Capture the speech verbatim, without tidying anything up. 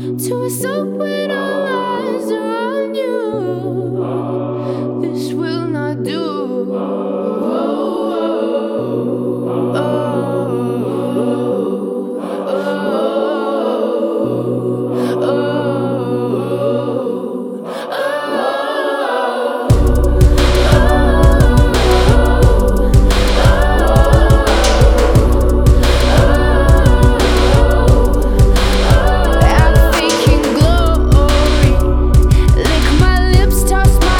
to us when all eyes are on you. This will not do.